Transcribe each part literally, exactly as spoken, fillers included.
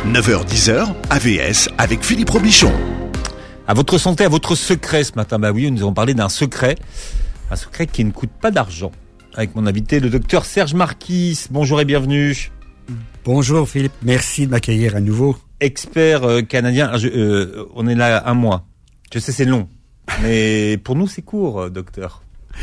neuf heures dix heures, A V S avec Philippe Robichon. À votre santé, à votre secret ce matin. Bah oui, nous allons parler d'un secret. Un secret qui ne coûte pas d'argent. Avec mon invité, le docteur Serge Marquis. Bonjour et bienvenue. Bonjour Philippe, merci de m'accueillir à nouveau. Expert euh, canadien, je, euh, on est là un mois. Je sais, c'est long. Mais pour nous, c'est court, euh, docteur.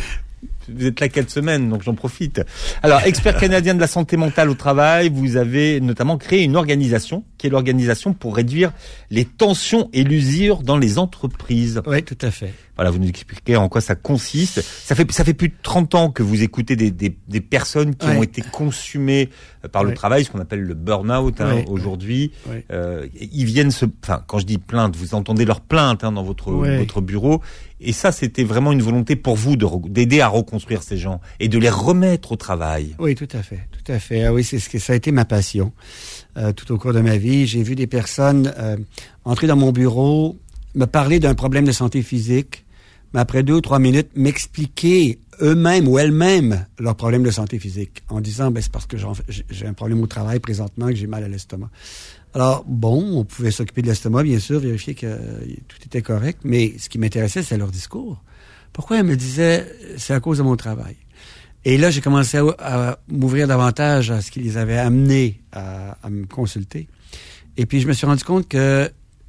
Vous êtes là quatre semaines, donc j'en profite. Alors, expert canadien de la santé mentale au travail, vous avez notamment créé une organisation, qui est l'organisation pour réduire les tensions et l'usure dans les entreprises. Oui, tout à fait. Voilà, vous nous expliquez en quoi ça consiste. Ça fait, ça fait plus de trente ans que vous écoutez des, des, des personnes qui ouais. ont été consumées par ouais. le travail, ce qu'on appelle le burn-out hein, ouais. aujourd'hui. Ouais. Euh, ils viennent se, enfin, quand je dis plainte, vous entendez leurs plaintes hein, dans votre, ouais. votre bureau. Et ça, c'était vraiment une volonté pour vous de, d'aider à reconstruire ces gens et de les remettre au travail. Oui, tout à fait, tout à fait. Ah oui, c'est ce que ça a été ma passion euh, tout au cours de ma vie. J'ai vu des personnes euh, entrer dans mon bureau, me parler d'un problème de santé physique, mais après deux ou trois minutes, m'expliquer eux-mêmes ou elles-mêmes leur problème de santé physique en disant, ben c'est parce que j'ai un problème au travail présentement, que j'ai mal à l'estomac. Alors, bon, on pouvait s'occuper de l'estomac, bien sûr, vérifier que euh, tout était correct, mais ce qui m'intéressait, c'est leur discours. Pourquoi elles me disaient, c'est à cause de mon travail? Et là, j'ai commencé à, à m'ouvrir davantage à ce qui les avait amenés à, à me consulter. Et puis, je me suis rendu compte que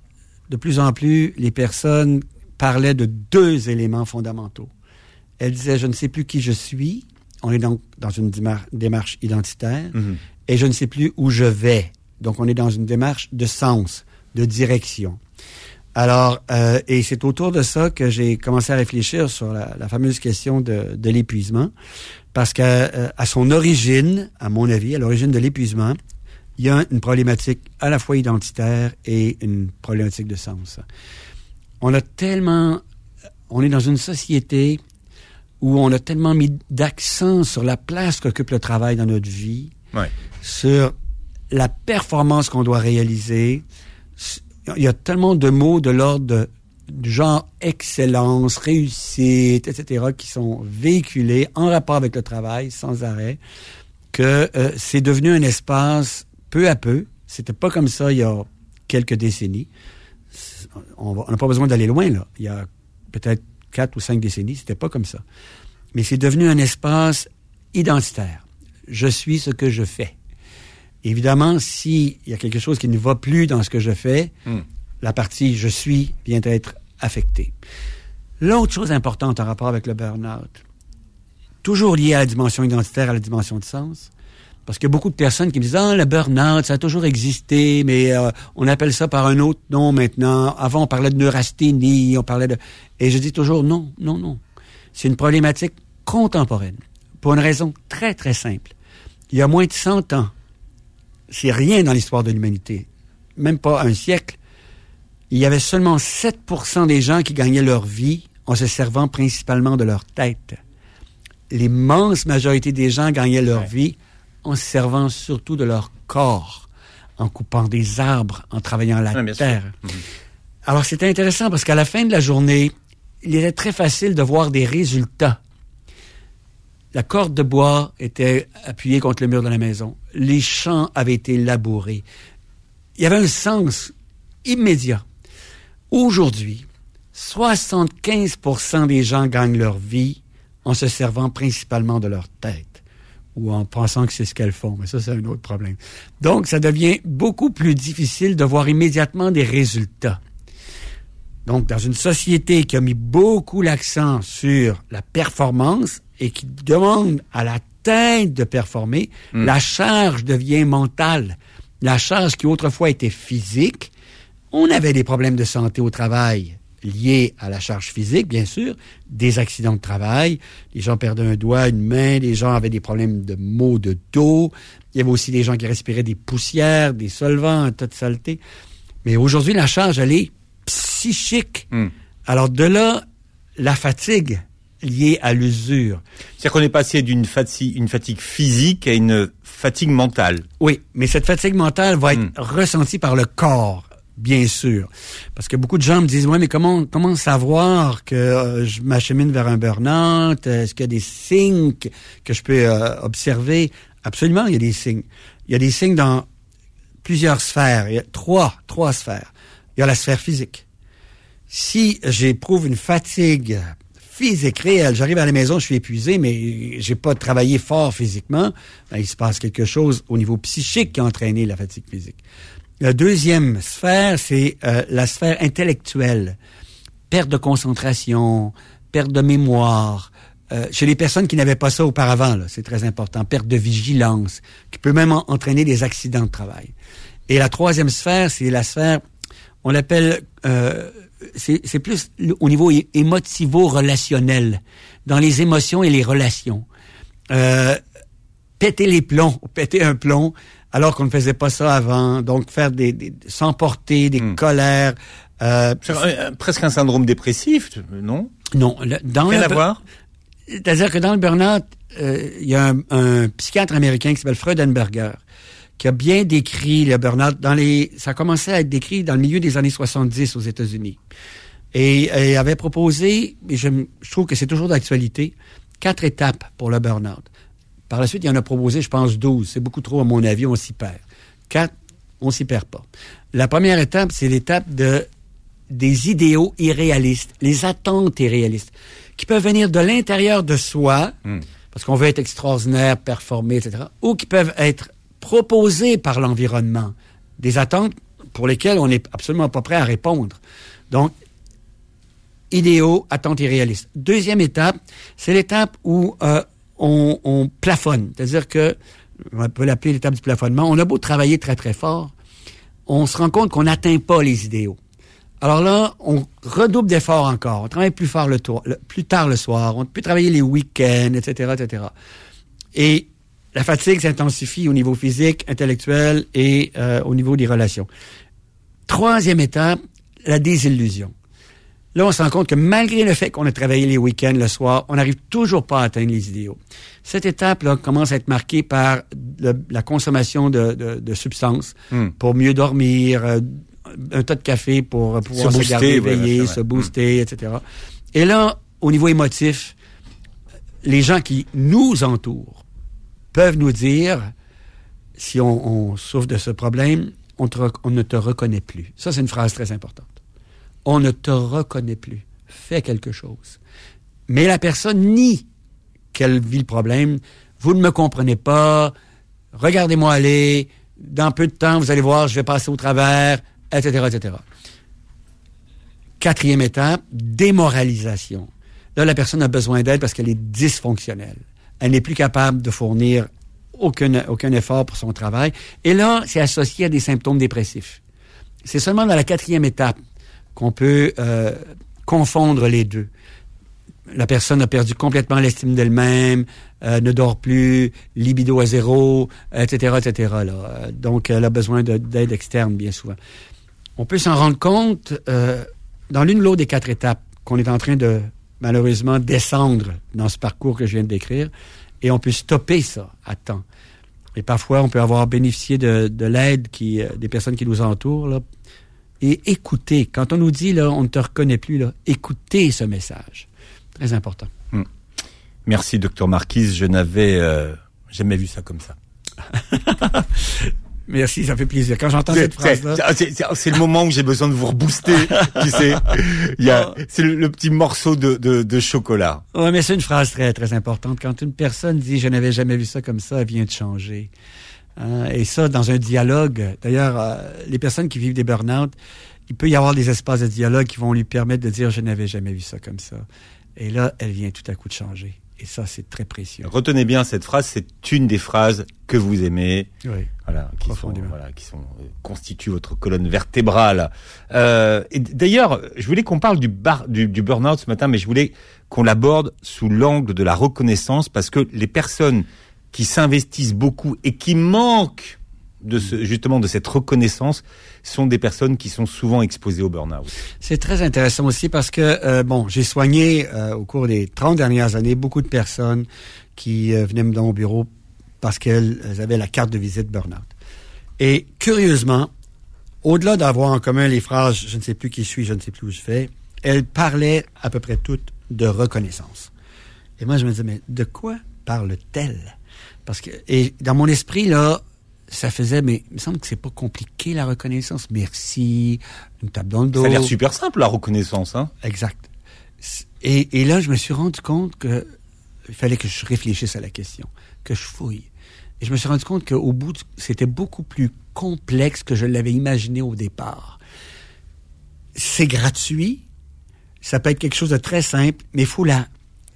de plus en plus, les personnes parlaient de deux éléments fondamentaux. Elles disaient, je ne sais plus qui je suis. On est donc dans une démar- démarche identitaire. Mm-hmm. Et je ne sais plus où je vais. Donc, on est dans une démarche de sens, de direction. Alors, euh, et c'est autour de ça que j'ai commencé à réfléchir sur la, la fameuse question de, de l'épuisement. Parce qu'à euh, à son origine, à mon avis, à l'origine de l'épuisement, il y a une problématique à la fois identitaire et une problématique de sens. On a tellement... On est dans une société où on a tellement mis d'accent sur la place qu'occupe le travail dans notre vie, ouais. sur la performance qu'on doit réaliser. Il y a tellement de mots de l'ordre de, du genre excellence, réussite, et cetera qui sont véhiculés en rapport avec le travail sans arrêt, que euh, c'est devenu un espace peu à peu. C'était pas comme ça il y a quelques décennies. On n'a pas besoin d'aller loin, là. Il y a peut-être quatre ou cinq décennies, c'était pas comme ça. Mais c'est devenu un espace identitaire. Je suis ce que je fais. Évidemment, s'il y a quelque chose qui ne va plus dans ce que je fais, mm. la partie « je suis » vient d'être affectée. L'autre chose importante en rapport avec le burn-out, toujours liée à la dimension identitaire, à la dimension de sens, parce qu'il y a beaucoup de personnes qui me disent « Ah, le burn-out, ça a toujours existé, mais euh, on appelle ça par un autre nom maintenant. Avant, on parlait de neurasthénie, on parlait de... » Et je dis toujours « Non, non, non. C'est une problématique contemporaine, pour une raison très, très simple. Il y a moins de cent ans, c'est rien dans l'histoire de l'humanité, même pas un siècle, il y avait seulement sept pour cent des gens qui gagnaient leur vie en se servant principalement de leur tête. L'immense majorité des gens gagnaient leur ouais. vie en se servant surtout de leur corps, en coupant des arbres, en travaillant la ouais, terre. Mm-hmm. Alors, c'était intéressant parce qu'à la fin de la journée, il était très facile de voir des résultats. La corde de bois était appuyée contre le mur de la maison. Les champs avaient été labourés. Il y avait un sens immédiat. Aujourd'hui, soixante-quinze pour cent des gens gagnent leur vie en se servant principalement de leur tête ou en pensant que c'est ce qu'elles font. Mais ça, c'est un autre problème. Donc, ça devient beaucoup plus difficile de voir immédiatement des résultats. Donc, dans une société qui a mis beaucoup l'accent sur la performance et qui demande à la tête de performer, mmh. la charge devient mentale. La charge qui autrefois était physique, on avait des problèmes de santé au travail liés à la charge physique, bien sûr, des accidents de travail, les gens perdaient un doigt, une main, les gens avaient des problèmes de maux de dos, il y avait aussi des gens qui respiraient des poussières, des solvants, un tas de saleté. Mais aujourd'hui, la charge, elle est psychique. Mmh. Alors de là, la fatigue liée à l'usure. C'est-à-dire qu'on est passé d'une fatigue, une fatigue physique à une fatigue mentale. Oui, mais cette fatigue mentale va être mmh. ressentie par le corps, bien sûr. Parce que beaucoup de gens me disent, ouais, mais comment, comment savoir que euh, je m'achemine vers un burn-out? Est-ce qu'il y a des signes que, que je peux euh, observer? Absolument, il y a des signes. Il y a des signes dans plusieurs sphères. Il y a trois, trois sphères. Il y a la sphère physique. Si j'éprouve une fatigue physique réelle, j'arrive à la maison, je suis épuisé, mais j'ai pas travaillé fort physiquement, ben, il se passe quelque chose au niveau psychique qui a entraîné la fatigue physique. La deuxième sphère, c'est euh, la sphère intellectuelle. Perte de concentration, perte de mémoire. Euh, chez les personnes qui n'avaient pas ça auparavant, là, c'est très important. Perte de vigilance, qui peut même en- entraîner des accidents de travail. Et la troisième sphère, c'est la sphère, on l'appelle, euh, c'est, c'est plus au niveau é- émotivo-relationnel, dans les émotions et les relations. Euh, péter les plombs, péter un plomb, alors qu'on ne faisait pas ça avant. Donc, faire des, des s'emporter, des Mmh. colères. Euh, C'est euh, presque un syndrome dépressif, non? non, le- dans Rien le, à voir? C'est-à-dire que dans le burn-out, euh, il y a un, un psychiatre américain qui s'appelle Freudenberger, qui a bien décrit le burn-out dans les, ça a commencé à être décrit dans le milieu des années soixante-dix aux États-Unis. Et, et il avait proposé, et je, je trouve que c'est toujours d'actualité, quatre étapes pour le burn-out. Par la suite, il en a proposé, je pense, douze. C'est beaucoup trop, à mon avis, on s'y perd. Quatre, on s'y perd pas. La première étape, c'est l'étape de des idéaux irréalistes, les attentes irréalistes, qui peuvent venir de l'intérieur de soi, Mm. parce qu'on veut être extraordinaire, performer, et cetera, ou qui peuvent être proposées par l'environnement, des attentes pour lesquelles on n'est absolument pas prêt à répondre. Donc, idéaux, attentes irréalistes. Deuxième étape, c'est l'étape où euh, on, on plafonne, c'est-à-dire que, on peut l'appeler l'étape du plafonnement, on a beau travailler très très fort, on se rend compte qu'on n'atteint pas les idéaux. Alors là, on redouble d'efforts encore. On travaille plus fort le, tour, le plus tard le soir. On peut travailler les week-ends, et cetera, et cetera. Et la fatigue s'intensifie au niveau physique, intellectuel et euh, au niveau des relations. Troisième étape, la désillusion. Là, on se rend compte que malgré le fait qu'on a travaillé les week-ends, le soir, on n'arrive toujours pas à atteindre les idéaux. Cette étape-là commence à être marquée par le, la consommation de, de, de substances Mm. pour mieux dormir, euh, un tas de café pour pouvoir se, booster, garder ouais, éveillé, ouais, se ouais. booster, et cetera. Et là, au niveau émotif, les gens qui nous entourent peuvent nous dire, si on, on souffre de ce problème, on, te, on ne te reconnaît plus. Ça, c'est une phrase très importante. On ne te reconnaît plus. Fais quelque chose. Mais la personne nie qu'elle vit le problème. Vous ne me comprenez pas. Regardez-moi aller. Dans peu de temps, vous allez voir, je vais passer au travers, et cetera, et cetera. Quatrième étape, démoralisation. Là, la personne a besoin d'aide parce qu'elle est dysfonctionnelle. Elle n'est plus capable de fournir aucun, aucun effort pour son travail. Et là, c'est associé à des symptômes dépressifs. C'est seulement dans la quatrième étape qu'on peut euh, confondre les deux. La personne a perdu complètement l'estime d'elle-même, euh, ne dort plus, libido à zéro, et cetera, et cetera. Là. Donc, elle a besoin de, d'aide externe, bien souvent. On peut s'en rendre compte euh, dans l'une ou l'autre des quatre étapes qu'on est en train de, malheureusement, descendre dans ce parcours que je viens de décrire, et on peut stopper ça à temps. Et parfois, on peut avoir bénéficié de, de l'aide qui, euh, des personnes qui nous entourent, là, et écouter. Quand on nous dit, là, on ne te reconnaît plus, là, écoutez ce message. Très important. Mmh. Merci, docteur Marquise. Je n'avais euh, jamais vu ça comme ça. Merci, ça fait plaisir. Quand j'entends cette phrase-là... C'est, c'est, c'est le moment où j'ai besoin de vous rebooster, tu sais. Il y a, c'est le, le petit morceau de, de, de chocolat. Oui, mais c'est une phrase très, très importante. Quand une personne dit « je n'avais jamais vu ça comme ça », elle vient de changer. Hein? Et ça, dans un dialogue... D'ailleurs, euh, les personnes qui vivent des burn-out, il peut y avoir des espaces de dialogue qui vont lui permettre de dire « je n'avais jamais vu ça comme ça ». Et là, elle vient tout à coup de changer. Et ça, c'est très précieux. Retenez bien cette phrase, c'est une des phrases que vous aimez. Oui. Voilà, qui sont, voilà, qui sont, euh, constituent votre colonne vertébrale. Euh, et d'ailleurs, je voulais qu'on parle du bar, du, du burn-out ce matin, mais je voulais qu'on l'aborde sous l'angle de la reconnaissance, parce que les personnes qui s'investissent beaucoup et qui manquent de ce, justement de cette reconnaissance sont des personnes qui sont souvent exposées au burn-out. C'est très intéressant aussi parce que, euh, bon, j'ai soigné euh, au cours des trente dernières années beaucoup de personnes qui euh, venaient dans mon bureau parce qu'elles avaient la carte de visite burn-out. Et curieusement, au-delà d'avoir en commun les phrases « je ne sais plus qui je suis, je ne sais plus où je vais », elles parlaient à peu près toutes de reconnaissance. Et moi, je me disais, mais de quoi parle-t-elle? Parce que, et dans mon esprit, là, ça faisait, mais il me semble que c'est pas compliqué, la reconnaissance. Merci, une tape dans le dos. Ça a l'air super simple, la reconnaissance, hein? Exact. Et, et là, je me suis rendu compte que il fallait que je réfléchisse à la question, que je fouille. Et je me suis rendu compte qu'au bout, de, c'était beaucoup plus complexe que je l'avais imaginé au départ. C'est gratuit, ça peut être quelque chose de très simple, mais il faut la,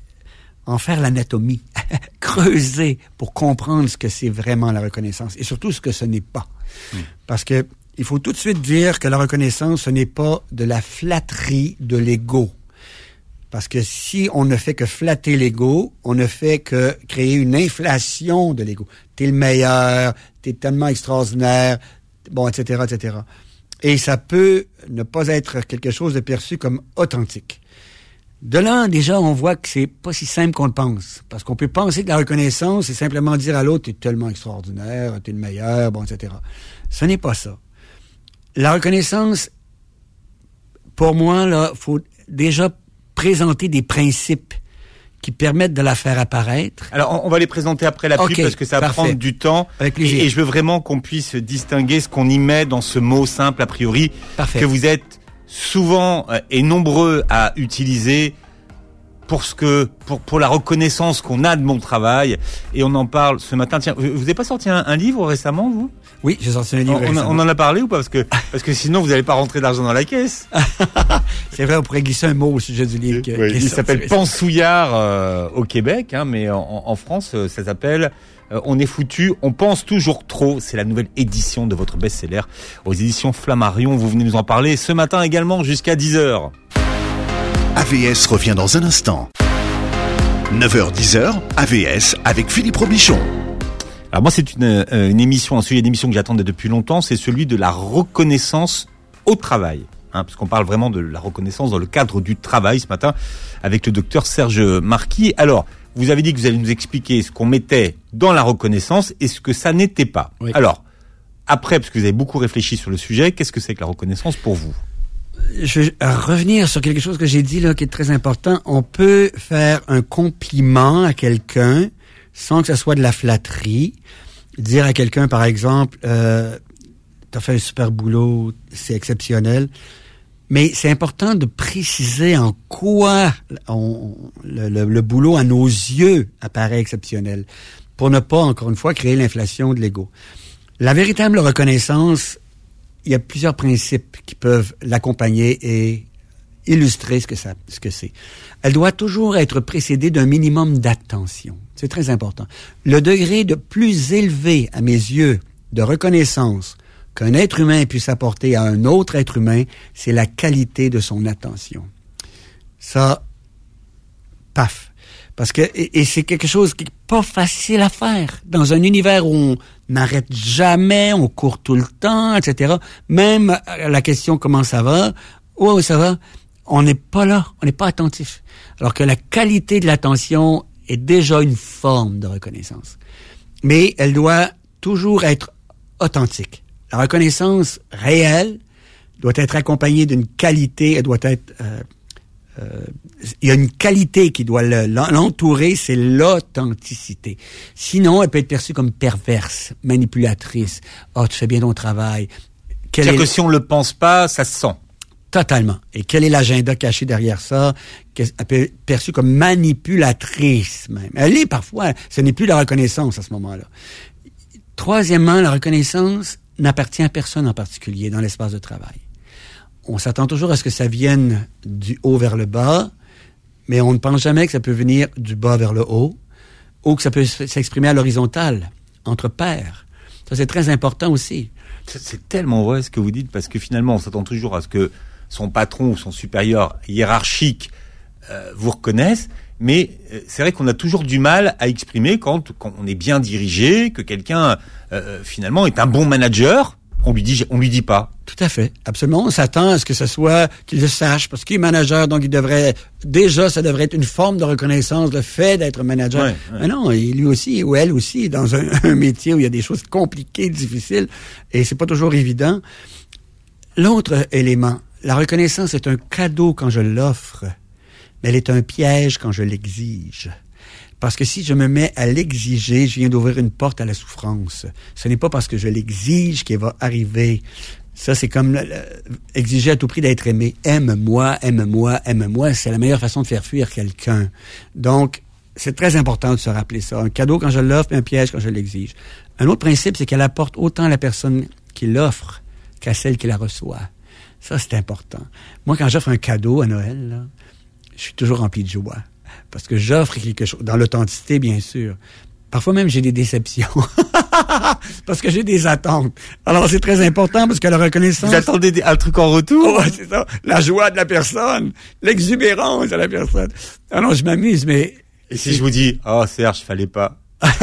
en faire l'anatomie, creuser pour comprendre ce que c'est vraiment la reconnaissance et surtout ce que ce n'est pas. Mmh. Parce que il faut tout de suite dire que la reconnaissance, ce n'est pas de la flatterie de l'ego. Parce que si on ne fait que flatter l'ego, on ne fait que créer une inflation de l'ego. T'es le meilleur, t'es tellement extraordinaire, bon, et cetera, et cetera. Et ça peut ne pas être quelque chose de perçu comme authentique. De là, déjà, on voit que c'est pas si simple qu'on le pense. Parce qu'on peut penser que la reconnaissance, c'est simplement dire à l'autre, t'es tellement extraordinaire, t'es le meilleur, bon, et cetera. Ce n'est pas ça. La reconnaissance, pour moi, là, faut déjà présenter des principes qui permettent de la faire apparaître. Alors, on va les présenter après la pub, okay, parce que ça va prendre du temps. Avec plaisir. Et, et je veux vraiment qu'on puisse distinguer ce qu'on y met dans ce mot simple, a priori, parfait, que vous êtes souvent et nombreux à utiliser pour ce que, pour, pour la reconnaissance qu'on a de mon travail. Et on en parle ce matin. Tiens, vous n'avez pas sorti un, un livre récemment, vous? Oui, j'ai sorti un livre on, récemment. On en a parlé ou pas? Parce que, parce que sinon, vous n'allez pas rentrer d'argent dans la caisse. C'est vrai, on pourrait glisser un mot au sujet du livre. Qui, oui, qui il s'appelle Pensouillard euh, au Québec, hein, mais en, en France, ça s'appelle euh, On est foutu, on pense toujours trop. C'est la nouvelle édition de votre best-seller aux éditions Flammarion. Vous venez nous en parler ce matin également jusqu'à dix heures. A V S revient dans un instant. neuf heures dix heures, A V S avec Philippe Robichon. Alors moi, c'est une, euh, une émission, un sujet d'émission que j'attendais depuis longtemps, c'est celui de la reconnaissance au travail. Hein, parce qu'on parle vraiment de la reconnaissance dans le cadre du travail ce matin avec le docteur Serge Marquis. Alors, vous avez dit que vous allez nous expliquer ce qu'on mettait dans la reconnaissance et ce que ça n'était pas. Oui. Alors, après, parce que vous avez beaucoup réfléchi sur le sujet, qu'est-ce que c'est que la reconnaissance pour vous? Je vais revenir sur quelque chose que j'ai dit là qui est très important. On peut faire un compliment à quelqu'un sans que ce soit de la flatterie. Dire à quelqu'un, par exemple, euh, t'as fait un super boulot, c'est exceptionnel. Mais c'est important de préciser en quoi on, le, le, le boulot à nos yeux apparaît exceptionnel, pour ne pas, encore une fois, créer l'inflation de l'ego. La véritable reconnaissance, il y a plusieurs principes qui peuvent l'accompagner et illustrer ce que ça, ce que c'est. Elle doit toujours être précédée d'un minimum d'attention. C'est très important. Le degré de plus élevé, à mes yeux, de reconnaissance qu'un être humain puisse apporter à un autre être humain, c'est la qualité de son attention. Ça, paf. Parce que, et, et c'est quelque chose qui n'est pas facile à faire. Dans un univers où on n'arrête jamais, on court tout le temps, et cetera. Même la question comment ça va, oh ça va, on n'est pas là, on n'est pas attentif. Alors que la qualité de l'attention est déjà une forme de reconnaissance. Mais elle doit toujours être authentique. La reconnaissance réelle doit être accompagnée d'une qualité, elle doit être... Euh, euh, il y a une qualité qui doit le, l'entourer, c'est l'authenticité. Sinon, elle peut être perçue comme perverse, manipulatrice. « Oh, tu fais bien ton travail. » C'est-à-dire que si on le pense pas, ça se sent. Totalement. Et quel est l'agenda caché derrière ça? Elle peut être perçue comme manipulatrice même. Elle est parfois, ce n'est plus la reconnaissance à ce moment-là. Troisièmement, la reconnaissance n'appartient à personne en particulier dans l'espace de travail. On s'attend toujours à ce que ça vienne du haut vers le bas, mais on ne pense jamais que ça peut venir du bas vers le haut, ou que ça peut s'exprimer à l'horizontale, entre pairs. Ça, c'est très important aussi. C'est tellement vrai ce que vous dites, parce que finalement, on s'attend toujours à ce que son patron ou son supérieur hiérarchique euh, vous reconnaisse, mais euh, c'est vrai qu'on a toujours du mal à exprimer quand, quand on est bien dirigé, que quelqu'un euh, finalement est un bon manager. On lui dit, on lui dit pas. Tout à fait, absolument. On s'attend à ce que ce soit qu'il le sache, parce qu'il est manager, donc il devrait déjà, ça devrait être une forme de reconnaissance, le fait d'être manager. Ouais, ouais. Mais non, lui aussi ou elle aussi, dans un, un métier où il y a des choses compliquées, difficiles, et c'est pas toujours évident. L'autre élément, la reconnaissance est un cadeau quand je l'offre, mais elle est un piège quand je l'exige. Parce que si je me mets à l'exiger, je viens d'ouvrir une porte à la souffrance. Ce n'est pas parce que je l'exige qu'il va arriver. Ça, c'est comme le, le, exiger à tout prix d'être aimé. Aime-moi, aime-moi, aime-moi. C'est la meilleure façon de faire fuir quelqu'un. Donc, c'est très important de se rappeler ça. Un cadeau quand je l'offre, un piège quand je l'exige. Un autre principe, c'est qu'elle apporte autant à la personne qui l'offre qu'à celle qui la reçoit. Ça, c'est important. Moi, quand j'offre un cadeau à Noël, là, je suis toujours rempli de joie. Parce que j'offre quelque chose, dans l'authenticité, bien sûr. Parfois même, j'ai des déceptions. Parce que j'ai des attentes. Alors, c'est très important parce que la reconnaissance... Vous attendez des, un truc en retour? Oh, c'est ça. La joie de la personne. L'exubérance de la personne. Ah non, je m'amuse, mais... Et si je vous dis, oh, Serge, fallait pas.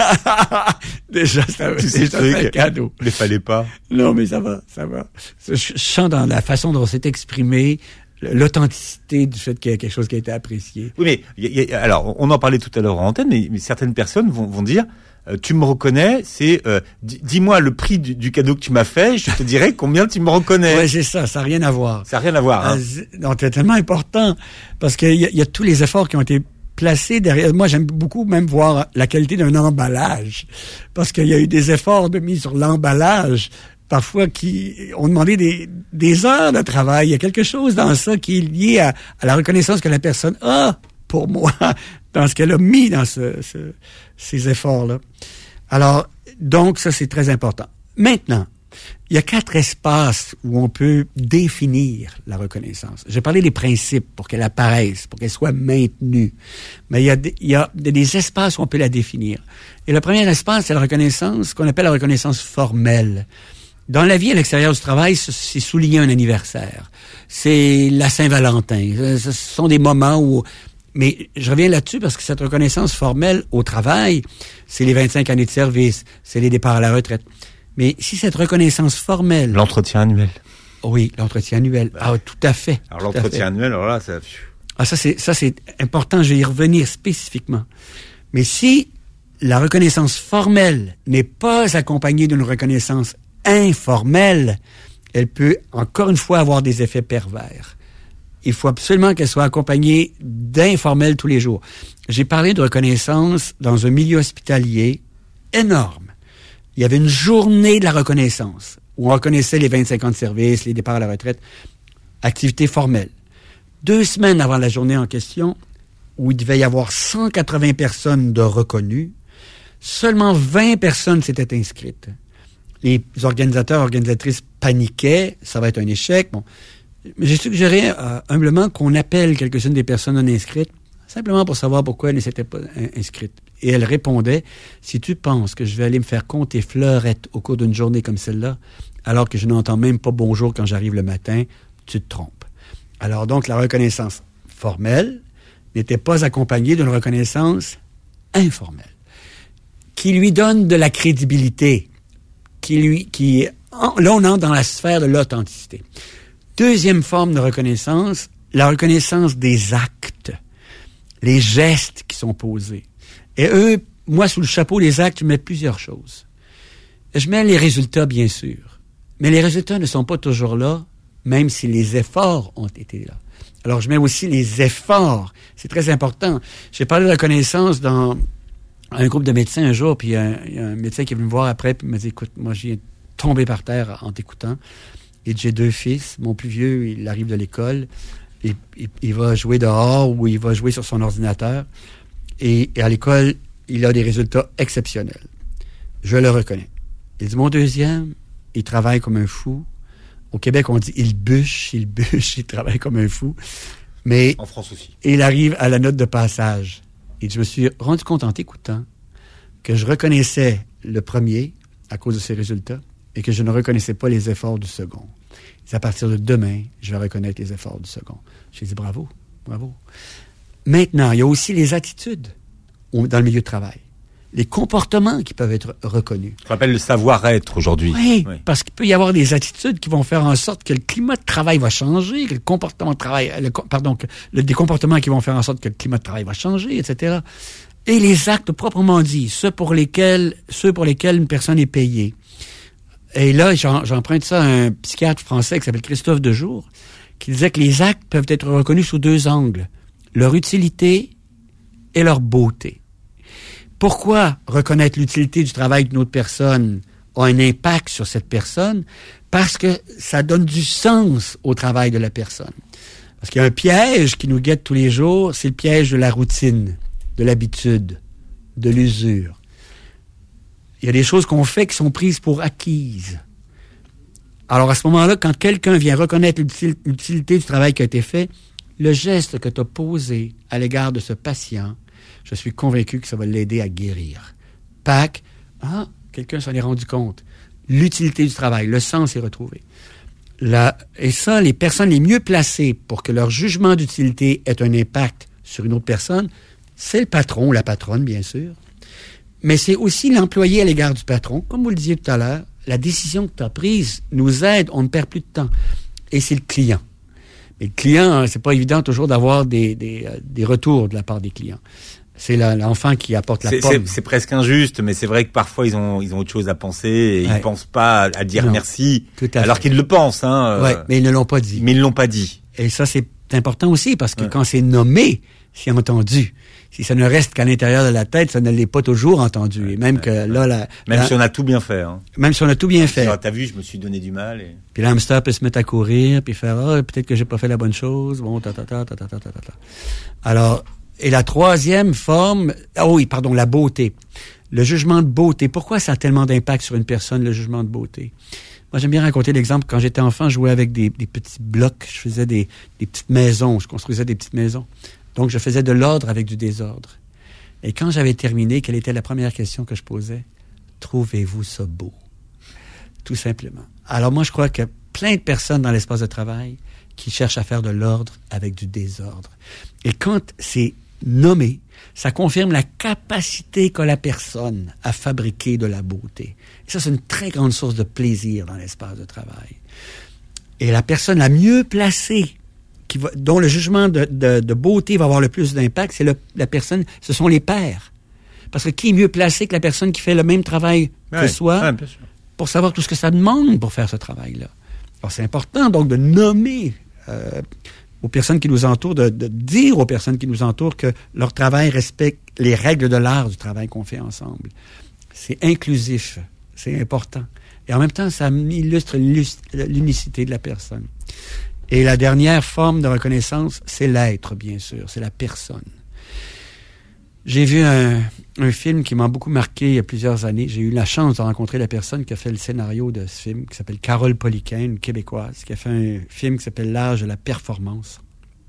Déjà, ça, Tous déjà, ces trucs, c'est un cadeau. Il fallait pas. Non, mais ça va, ça va. Je, je sens dans la façon dont c'est exprimé l'authenticité du fait qu'il y a quelque chose qui a été apprécié. Oui, mais y a, alors, on en parlait tout à l'heure en antenne, mais, mais certaines personnes vont, vont dire, euh, tu me reconnais, c'est, euh, dis-moi le prix du, du cadeau que tu m'as fait, je te dirai combien tu me reconnais. Oui, c'est ça, ça n'a rien à voir. Ça n'a rien à voir. Hein. Euh, donc, c'est tellement important, parce qu'il y, y a tous les efforts qui ont été placés derrière. Moi, j'aime beaucoup même voir la qualité d'un emballage, parce qu'il y a eu des efforts de mise sur l'emballage, parfois qui ont demandé des, des heures de travail. Il y a quelque chose dans ça qui est lié à, à la reconnaissance que la personne a pour moi, dans ce qu'elle a mis dans ce, ce, ces efforts-là. Alors, donc, ça, c'est très important. Maintenant, il y a quatre espaces où on peut définir la reconnaissance. J'ai parlé des principes pour qu'elle apparaisse, pour qu'elle soit maintenue. Mais il y a, des, il y a des espaces où on peut la définir. Et le premier espace, c'est la reconnaissance, qu'on appelle la reconnaissance formelle. Dans la vie à l'extérieur du travail, c'est souligner un anniversaire. C'est la Saint-Valentin. Ce sont des moments où... Mais je reviens là-dessus parce que cette reconnaissance formelle au travail, c'est les vingt-cinq années de service, c'est les départs à la retraite. Mais si cette reconnaissance formelle... L'entretien annuel. Oui, l'entretien annuel. Ah, tout à fait. Alors l'entretien annuel, alors là, ça... Ah, ça c'est, ça c'est important, je vais y revenir spécifiquement. Mais si la reconnaissance formelle n'est pas accompagnée d'une reconnaissance informelle, elle peut encore une fois avoir des effets pervers. Il faut absolument qu'elle soit accompagnée d'informel tous les jours. J'ai parlé de reconnaissance dans un milieu hospitalier énorme. Il y avait une journée de la reconnaissance où on reconnaissait les vingt-cinq ans de service, les départs à la retraite, activité formelle. Deux semaines avant la journée en question, où il devait y avoir cent quatre-vingts personnes de reconnues, seulement vingt personnes s'étaient inscrites. Les organisateurs, organisatrices paniquaient, ça va être un échec. Bon. Mais j'ai suggéré euh, humblement qu'on appelle quelques-unes des personnes non inscrites, simplement pour savoir pourquoi elles ne s'étaient pas inscrites. Et elle répondait, si tu penses que je vais aller me faire compter fleurettes au cours d'une journée comme celle-là, alors que je n'entends même pas bonjour quand j'arrive le matin, tu te trompes. Alors donc, la reconnaissance formelle n'était pas accompagnée d'une reconnaissance informelle, qui lui donne de la crédibilité, qui lui, qui, là on entre dans la sphère de l'authenticité. Deuxième forme de reconnaissance, la reconnaissance des actes, les gestes qui sont posés. Et eux, moi, sous le chapeau des actes, je mets plusieurs choses. Je mets les résultats, bien sûr. Mais les résultats ne sont pas toujours là, même si les efforts ont été là. Alors, je mets aussi les efforts. C'est très important. J'ai parlé de reconnaissance dans un groupe de médecins un jour, puis il y a un, il y a un médecin qui est venu me voir après, puis il m'a dit, écoute, moi, je viens tomber par terre en t'écoutant. Et j'ai deux fils. Mon plus vieux, il arrive de l'école. Il, il, il va jouer dehors ou il va jouer sur son ordinateur. Et, et à l'école, il a des résultats exceptionnels. Je le reconnais. Il dit, mon deuxième, il travaille comme un fou. Au Québec, on dit, il bûche, il bûche, il travaille comme un fou. Mais en France aussi. Il arrive à la note de passage. Et je me suis rendu compte en t'écoutant que je reconnaissais le premier à cause de ses résultats et que je ne reconnaissais pas les efforts du second. Et à partir de demain, je vais reconnaître les efforts du second. J'ai dit bravo, bravo. Maintenant, il y a aussi les attitudes dans le milieu de travail. Les comportements qui peuvent être reconnus. Je rappelle le savoir-être aujourd'hui. Oui, oui, parce qu'il peut y avoir des attitudes qui vont faire en sorte que le climat de travail va changer, que le comportement de travail, le, pardon, que le, des comportements qui vont faire en sorte que le climat de travail va changer, et cetera. Et les actes proprement dits, ceux pour lesquels, ceux pour lesquels une personne est payée. Et là, j'en, j'emprunte ça à un psychiatre français qui s'appelle Christophe Dejour, qui disait que les actes peuvent être reconnus sous deux angles. Leur utilité et leur beauté. Pourquoi reconnaître l'utilité du travail d'une autre personne a un impact sur cette personne? Parce que ça donne du sens au travail de la personne. Parce qu'il y a un piège qui nous guette tous les jours, c'est le piège de la routine, de l'habitude, de l'usure. Il y a des choses qu'on fait qui sont prises pour acquises. Alors, à ce moment-là, quand quelqu'un vient reconnaître l'util- l'utilité du travail qui a été fait, le geste que tu as posé à l'égard de ce patient, je suis convaincu que ça va l'aider à guérir. Pac, ah, quelqu'un s'en est rendu compte. L'utilité du travail, le sens est retrouvé. La, et ça, les personnes les mieux placées pour que leur jugement d'utilité ait un impact sur une autre personne, c'est le patron ou la patronne, bien sûr. Mais c'est aussi l'employé à l'égard du patron. Comme vous le disiez tout à l'heure, la décision que tu as prise nous aide, on ne perd plus de temps. Et c'est le client. Mais le client, hein, c'est pas évident toujours d'avoir des, des, euh, des retours de la part des clients. C'est la, l'enfant qui apporte la c'est, pomme. C'est, c'est presque injuste, mais c'est vrai que parfois ils ont ils ont autre chose à penser et ouais. Ils pensent pas à, à dire non, merci, alors fait. Qu'ils le pensent. Hein, ouais, euh, mais ils ne l'ont pas dit. Mais ils ne l'ont pas dit. Et ça, c'est important aussi, parce que ouais. Quand c'est nommé, c'est entendu. Si ça ne reste qu'à l'intérieur de la tête, ça ne l'est pas toujours entendu. Ouais, et même ouais, que ouais. là, la, même la, si on a tout bien fait. Hein. Même si on a tout bien fait. Alors, t'as vu, je me suis donné du mal. Et... Puis l'hamster peut se mettre à courir, puis faire ah, peut-être que j'ai pas fait la bonne chose. Bon, ta ta ta ta ta ta ta ta. Alors. Et la troisième forme, ah oui, pardon, la beauté. Le jugement de beauté. Pourquoi ça a tellement d'impact sur une personne, le jugement de beauté? Moi, j'aime bien raconter l'exemple. Quand j'étais enfant, je jouais avec des, des petits blocs. Je faisais des, des petites maisons. Je construisais des petites maisons. Donc, je faisais de l'ordre avec du désordre. Et quand j'avais terminé, quelle était la première question que je posais? Trouvez-vous ça beau? Tout simplement. Alors, moi, je crois que plein de personnes dans l'espace de travail qui cherchent à faire de l'ordre avec du désordre. Et quand c'est nommé, ça confirme la capacité qu'a la personne à fabriquer de la beauté. Et ça, c'est une très grande source de plaisir dans l'espace de travail. Et la personne la mieux placée, qui va, dont le jugement de, de, de beauté va avoir le plus d'impact, c'est le, la personne, ce sont les pairs. Parce que qui est mieux placé que la personne qui fait le même travail ouais, que soi ouais, bien sûr. Pour savoir tout ce que ça demande pour faire ce travail-là. Alors, c'est important, donc, de nommer euh, aux personnes qui nous entourent, de, de dire aux personnes qui nous entourent que leur travail respecte les règles de l'art du travail qu'on fait ensemble. C'est inclusif, c'est important. Et en même temps, ça illustre l'unicité de la personne. Et la dernière forme de reconnaissance, c'est l'être, bien sûr, c'est la personne. J'ai vu un, un film qui m'a beaucoup marqué il y a plusieurs années. J'ai eu la chance de rencontrer la personne qui a fait le scénario de ce film, qui s'appelle Carole Poliquin, une Québécoise, qui a fait un film qui s'appelle L'âge de la performance.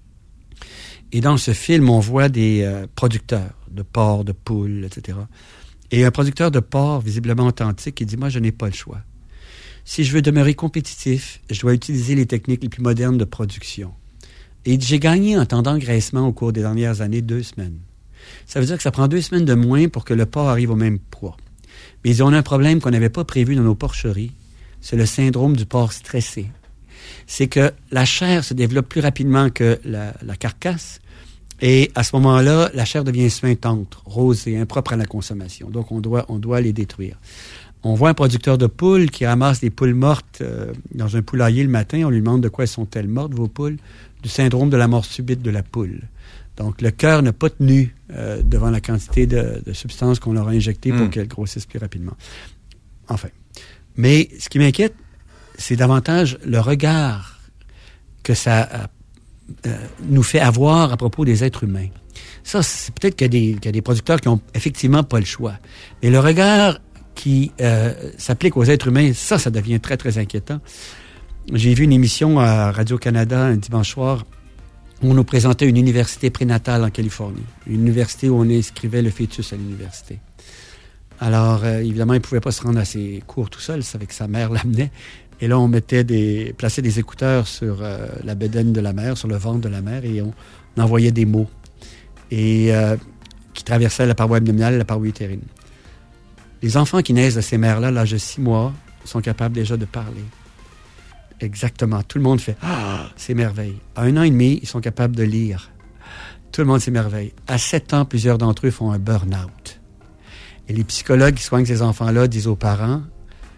Et dans ce film, on voit des euh, producteurs de porcs, de poules, et cetera. Et un producteur de porc, visiblement authentique, qui dit « Moi, je n'ai pas le choix. Si je veux demeurer compétitif, je dois utiliser les techniques les plus modernes de production. » Et j'ai gagné en temps d'engraissement au cours des dernières années deux semaines. Ça veut dire que ça prend deux semaines de moins pour que le porc arrive au même poids. Mais ils ont un problème qu'on n'avait pas prévu dans nos porcheries. C'est le syndrome du porc stressé. C'est que la chair se développe plus rapidement que la, la carcasse. Et à ce moment-là, la chair devient suintante, rosée, impropre à la consommation. Donc, on doit, on doit les détruire. On voit un producteur de poules qui ramasse des poules mortes euh, dans un poulailler le matin. On lui demande de quoi sont-elles mortes, vos poules? Du syndrome de la mort subite de la poule. Donc, le cœur n'a pas tenu euh, devant la quantité de, de substances qu'on leur a injectées pour mmh. qu'elles grossissent plus rapidement. Enfin. Mais ce qui m'inquiète, c'est davantage le regard que ça euh, nous fait avoir à propos des êtres humains. Ça, c'est peut-être qu'il y a des, qu'il y a des producteurs qui n'ont effectivement pas le choix. Mais le regard qui euh, s'applique aux êtres humains, ça, ça devient très, très inquiétant. J'ai vu une émission à Radio-Canada un dimanche soir. On nous présentait une université prénatale en Californie, une université où on inscrivait le fœtus à l'université. Alors, euh, évidemment, il ne pouvait pas se rendre à ses cours tout seul, c'est avec sa mère l'amenait. Et là, on mettait des, plaçait des écouteurs sur euh, la bédaine de la mère, sur le ventre de la mère, et on, on envoyait des mots et euh, qui traversaient la paroi abdominale et la paroi utérine. Les enfants qui naissent de ces mères-là, à l'âge de six mois, sont capables déjà de parler. Exactement. Tout le monde fait « Ah, c'est merveille ». À un an et demi, ils sont capables de lire. Tout le monde s'émerveille. À sept ans, plusieurs d'entre eux font un burn-out. Et les psychologues qui soignent ces enfants-là disent aux parents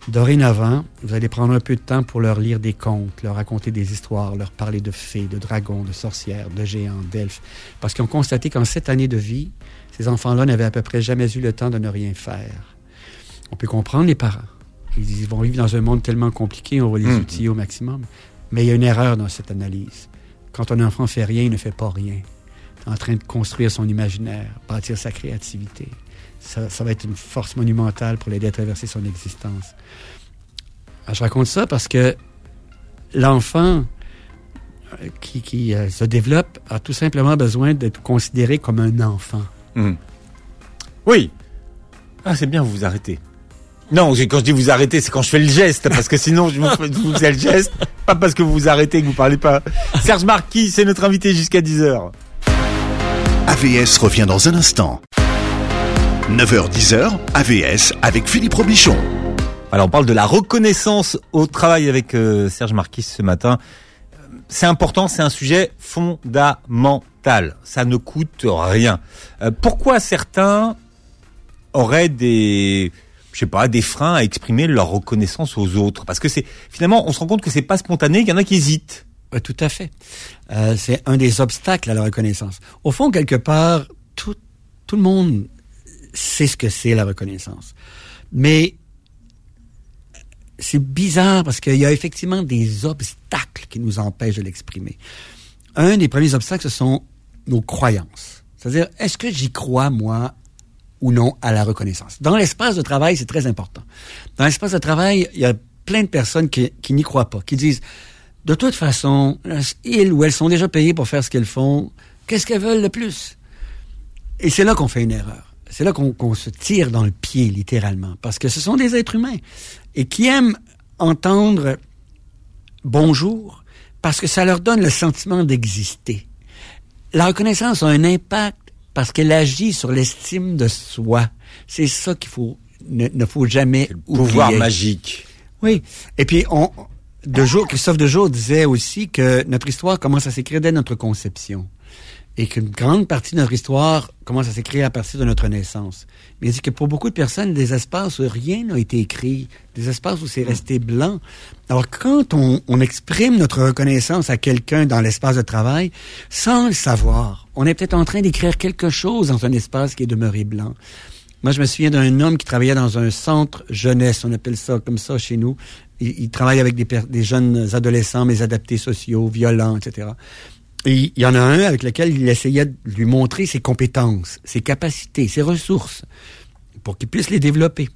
Dorénavant, vous allez prendre un peu de temps pour leur lire des contes, leur raconter des histoires, leur parler de fées, de dragons, de sorcières, de géants, d'elfes. Parce qu'ils ont constaté qu'en sept années de vie, ces enfants-là n'avaient à peu près jamais eu le temps de ne rien faire. On peut comprendre les parents. Ils vont vivre dans un monde tellement compliqué, on va les mmh. outiller au maximum. Mais il y a une erreur dans cette analyse. Quand un enfant ne fait rien, il ne fait pas rien. Il est en train de construire son imaginaire, bâtir sa créativité. Ça, ça va être une force monumentale pour l'aider à traverser son existence. Alors, je raconte ça parce que l'enfant qui, qui euh, se développe a tout simplement besoin d'être considéré comme un enfant. Mmh. Oui. Ah, c'est bien, vous vous arrêtez. Non, quand je dis vous arrêtez, c'est quand je fais le geste, parce que sinon, je vous, je vous fais le geste, pas parce que vous vous arrêtez que vous parlez pas. Serge Marquis, c'est notre invité jusqu'à dix heures. A V S revient dans un instant. neuf heures dix, A V S avec Philippe Robichon. Alors, on parle de la reconnaissance au travail avec euh, Serge Marquis ce matin. C'est important, c'est un sujet fondamental. Ça ne coûte rien. Euh, pourquoi certains auraient des... je sais pas, des freins à exprimer leur reconnaissance aux autres? Parce que c'est, finalement, on se rend compte que c'est pas spontané, qu'il y en a qui hésitent. Oui, tout à fait. Euh, c'est un des obstacles à la reconnaissance. Au fond, quelque part, tout, tout le monde sait ce que c'est la reconnaissance. Mais c'est bizarre parce qu'il y a effectivement des obstacles qui nous empêchent de l'exprimer. Un des premiers obstacles, ce sont nos croyances. C'est-à-dire, est-ce que j'y crois, moi, ou non à la reconnaissance. Dans l'espace de travail, c'est très important. Dans l'espace de travail, il y a plein de personnes qui, qui n'y croient pas, qui disent, de toute façon, ils ou elles sont déjà payés pour faire ce qu'elles font, qu'est-ce qu'elles veulent le plus? Et c'est là qu'on fait une erreur. C'est là qu'on, qu'on se tire dans le pied, littéralement, parce que ce sont des êtres humains et qui aiment entendre bonjour parce que ça leur donne le sentiment d'exister. La reconnaissance a un impact parce qu'elle agit sur l'estime de soi. C'est ça qu'il faut ne, ne faut jamais oublier. Pouvoir magique. Oui. Et puis, on, Dejour, Christophe Dejour disait aussi que notre histoire commence à s'écrire dès notre conception. Et qu'une grande partie de notre histoire commence à s'écrire à partir de notre naissance. Mais il dit que pour beaucoup de personnes, des espaces où rien n'a été écrit, des espaces où c'est resté blanc. Alors, quand on, on exprime notre reconnaissance à quelqu'un dans l'espace de travail, sans le savoir, on est peut-être en train d'écrire quelque chose dans un espace qui est demeuré blanc. Moi, je me souviens d'un homme qui travaillait dans un centre jeunesse, on appelle ça comme ça chez nous. Il, il travaille avec des, des jeunes adolescents, mais adaptés sociaux, violents, et cetera. Et il y en a un avec lequel il essayait de lui montrer ses compétences, ses capacités, ses ressources, pour qu'il puisse les développer.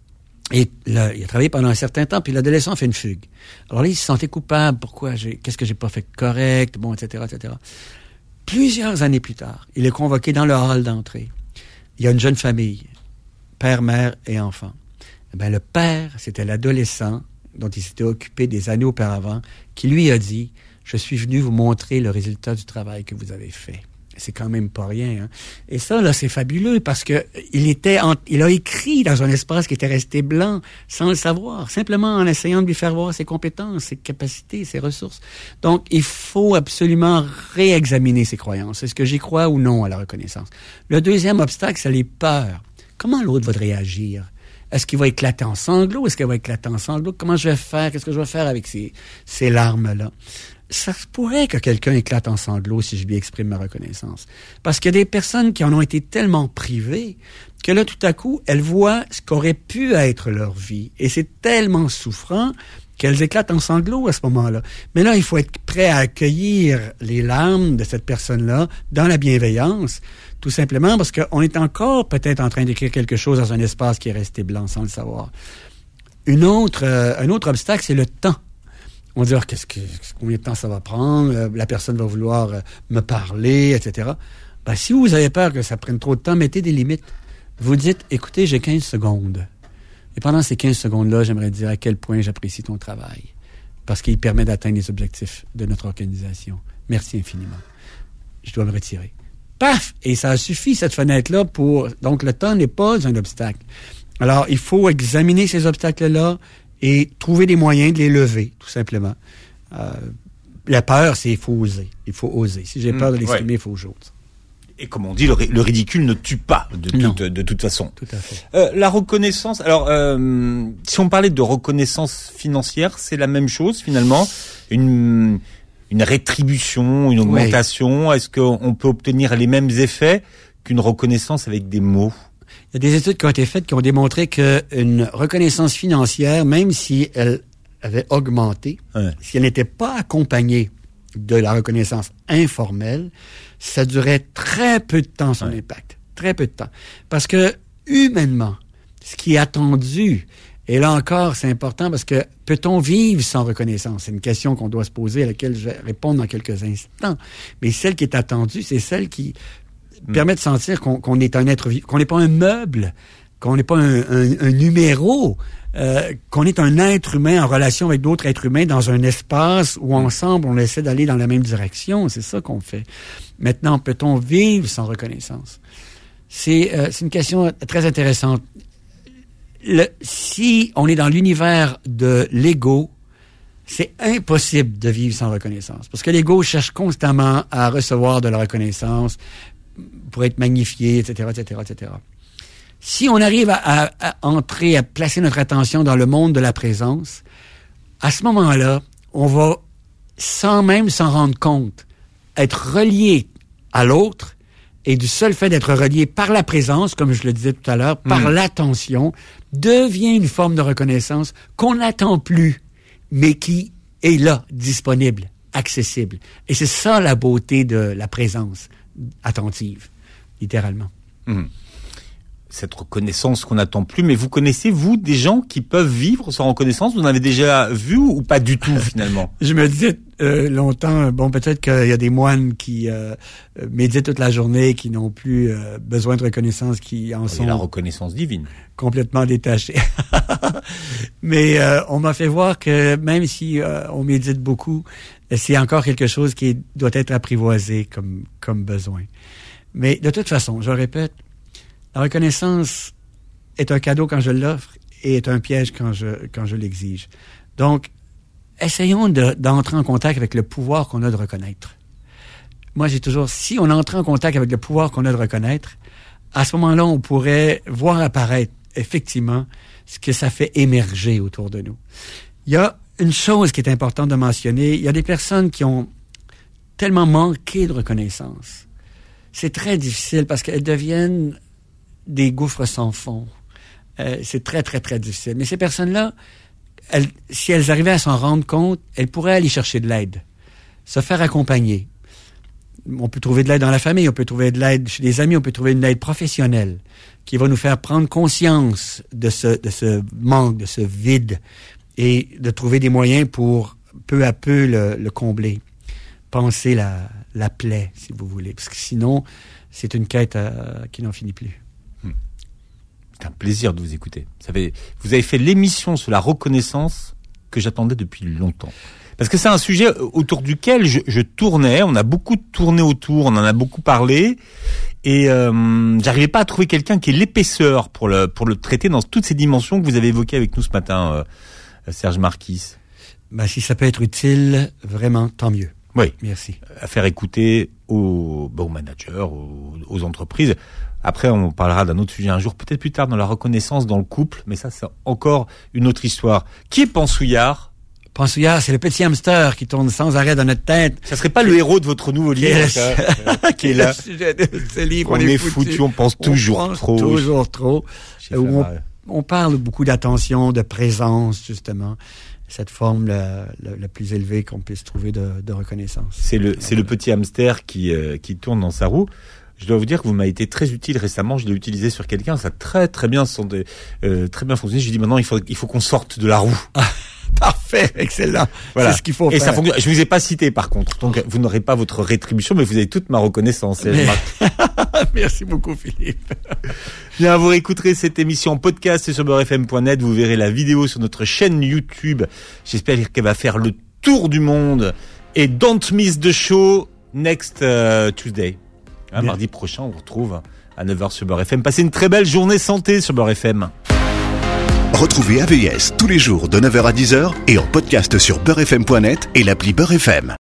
Et là, il a travaillé pendant un certain temps, puis l'adolescent a fait une fugue. Alors là, il se sentait coupable. Pourquoi? J'ai, qu'est-ce que j'ai pas fait correct? Bon, et cetera, et cetera. Plusieurs années plus tard, il est convoqué dans le hall d'entrée. Il y a une jeune famille, père, mère et enfant. Eh bien, le père, c'était l'adolescent dont il s'était occupé des années auparavant, qui lui a dit... Je suis venu vous montrer le résultat du travail que vous avez fait. C'est quand même pas rien, hein? Et ça, là, c'est fabuleux parce que il était, en, il a écrit dans un espace qui était resté blanc sans le savoir, simplement en essayant de lui faire voir ses compétences, ses capacités, ses ressources. Donc, il faut absolument réexaminer ses croyances. Est-ce que j'y crois ou non à la reconnaissance? Le deuxième obstacle, c'est les peurs. Comment l'autre va réagir? Est-ce qu'il va éclater en sanglots? Est-ce qu'il va éclater en sanglots? Comment je vais faire? Qu'est-ce que je vais faire avec ces, ces larmes-là? Ça se pourrait que quelqu'un éclate en sanglots si je lui exprime ma reconnaissance. Parce qu'il y a des personnes qui en ont été tellement privées que là, tout à coup, elles voient ce qu'aurait pu être leur vie. Et c'est tellement souffrant qu'elles éclatent en sanglots à ce moment-là. Mais là, il faut être prêt à accueillir les larmes de cette personne-là dans la bienveillance, tout simplement parce qu'on est encore peut-être en train d'écrire quelque chose dans un espace qui est resté blanc sans le savoir. Une autre, euh, un autre obstacle, c'est le temps. On va dire, qu'est-ce que, combien de temps ça va prendre? Euh, la personne va vouloir euh, me parler, et cetera. Ben, si vous avez peur que ça prenne trop de temps, mettez des limites. Vous dites, écoutez, j'ai quinze secondes. Et pendant ces quinze secondes-là, j'aimerais dire à quel point j'apprécie ton travail. Parce qu'il permet d'atteindre les objectifs de notre organisation. Merci infiniment. Je dois me retirer. Paf! Et ça suffit, cette fenêtre-là, pour... Donc, le temps n'est pas un obstacle. Alors, il faut examiner ces obstacles-là et trouver des moyens de les lever, tout simplement. Euh, la peur, c'est il faut oser. Il faut oser. Si j'ai peur de l'exprimer, il faut que j'ose. Et comme on dit, le, le ridicule ne tue pas de toute, de toute façon. Tout à fait. Euh, la reconnaissance. Alors, euh, si on parlait de reconnaissance financière, c'est la même chose finalement. Une, une rétribution, une augmentation. Oui. Est-ce qu'on peut obtenir les mêmes effets qu'une reconnaissance avec des mots? Il y a des études qui ont été faites qui ont démontré qu'une reconnaissance financière, même si elle avait augmenté, ouais. si elle n'était pas accompagnée de la reconnaissance informelle, ça durait très peu de temps, son ouais. impact. Très peu de temps. Parce que, humainement, ce qui est attendu, et là encore, c'est important parce que peut-on vivre sans reconnaissance? C'est une question qu'on doit se poser, à laquelle je vais répondre dans quelques instants. Mais celle qui est attendue, c'est celle qui mmh. permet de sentir qu'on, qu'on est un être vivant, qu'on n'est pas un meuble, qu'on n'est pas un, un, un numéro, euh, qu'on est un être humain en relation avec d'autres êtres humains dans un espace où ensemble on essaie d'aller dans la même direction. C'est ça qu'on fait. Maintenant, peut-on vivre sans reconnaissance? C'est, euh, c'est une question très intéressante. Le, si on est dans l'univers de l'ego, c'est impossible de vivre sans reconnaissance. Parce que l'ego cherche constamment à recevoir de la reconnaissance pour être magnifié, et cetera, et cetera, et cetera. Si on arrive à, à, à entrer, à placer notre attention dans le monde de la présence, à ce moment-là, on va, sans même s'en rendre compte, être relié à l'autre, et du seul fait d'être relié par la présence, comme je le disais tout à l'heure, par mmh. l'attention, devient une forme de reconnaissance qu'on n'attend plus, mais qui est là, disponible, accessible. Et c'est ça la beauté de la présence attentive, littéralement. Mmh. Cette reconnaissance qu'on n'attend plus, mais vous connaissez, vous, des gens qui peuvent vivre sans reconnaissance? Vous en avez déjà vu ou pas du tout, finalement? Je me disais euh, longtemps, bon, peut-être qu'il y a des moines qui euh, méditent toute la journée, qui n'ont plus euh, besoin de reconnaissance, qui en sont... la reconnaissance divine. Complètement détachés. Mais euh, on m'a fait voir que même si euh, on médite beaucoup, c'est encore quelque chose qui doit être apprivoisé comme, comme besoin. Mais de toute façon, je répète, la reconnaissance est un cadeau quand je l'offre et est un piège quand je, quand je l'exige. Donc, essayons de, d'entrer en contact avec le pouvoir qu'on a de reconnaître. Moi, j'ai toujours, si on entrait en contact avec le pouvoir qu'on a de reconnaître, à ce moment-là, on pourrait voir apparaître, effectivement, ce que ça fait émerger autour de nous. Il y a une chose qui est importante de mentionner. Il y a des personnes qui ont tellement manqué de reconnaissance. C'est très difficile parce qu'elles deviennent des gouffres sans fond. Euh, c'est très, très, très difficile. Mais ces personnes-là, elles, si elles arrivaient à s'en rendre compte, elles pourraient aller chercher de l'aide, se faire accompagner. On peut trouver de l'aide dans la famille, on peut trouver de l'aide chez des amis, on peut trouver une aide professionnelle qui va nous faire prendre conscience de ce, de ce manque, de ce vide et de trouver des moyens pour peu à peu le, le combler. Penser la, la plaie, si vous voulez. Parce que sinon, c'est une quête euh, qui n'en finit plus. C'est un plaisir de vous écouter. Ça fait, vous avez fait l'émission sur la reconnaissance que j'attendais depuis longtemps. Parce que c'est un sujet autour duquel je, je tournais, on a beaucoup tourné autour, on en a beaucoup parlé, et euh, j'arrivais pas à trouver quelqu'un qui ait l'épaisseur pour le, pour le traiter dans toutes ces dimensions que vous avez évoquées avec nous ce matin, euh, Serge Marquis. Ben, si ça peut être utile, vraiment, tant mieux. Oui. Merci. À faire écouter aux, bah, aux managers, aux, aux entreprises. Après, on parlera d'un autre sujet un jour, peut-être plus tard, dans la reconnaissance dans le couple, mais ça, c'est encore une autre histoire. Qui est Pansouillard? Pansouillard, c'est le petit hamster qui tourne sans arrêt dans notre tête. Ça serait pas le héros de votre nouveau livre, ça, euh, qui est là? Ce livre, on, on est, est foutu. foutu, on pense on toujours pense trop. Toujours trop. Où on, on parle beaucoup d'attention, de présence, justement. Cette forme la, la, la plus élevée qu'on puisse trouver de, de reconnaissance. C'est le, c'est le petit hamster qui, euh, qui tourne dans sa roue. Je dois vous dire que vous m'avez été très utile récemment. Je l'ai utilisé sur quelqu'un. Ça a très, très bien, euh, très bien fonctionné. Je lui ai dit maintenant, il faut, il faut qu'on sorte de la roue. Ah, parfait, excellent. Voilà. C'est ce qu'il faut Et faire. ça fonctionne. Je vous ai pas cité, par contre. Donc, vous n'aurez pas votre rétribution, mais vous avez toute ma reconnaissance. Mais... Merci beaucoup, Philippe. Bien, vous réécouterez cette émission en podcast sur beurre f m point net. Vous verrez la vidéo sur notre chaîne YouTube. J'espère qu'elle va faire le tour du monde. Et don't miss the show next uh, Tuesday. Hein, mardi prochain, on vous retrouve à neuf heures sur Beurre F M. Passez une très belle journée santé sur Beurre F M. Retrouvez A V S tous les jours de neuf heures à dix heures et en podcast sur beurre f m point net et l'appli Beurre F M.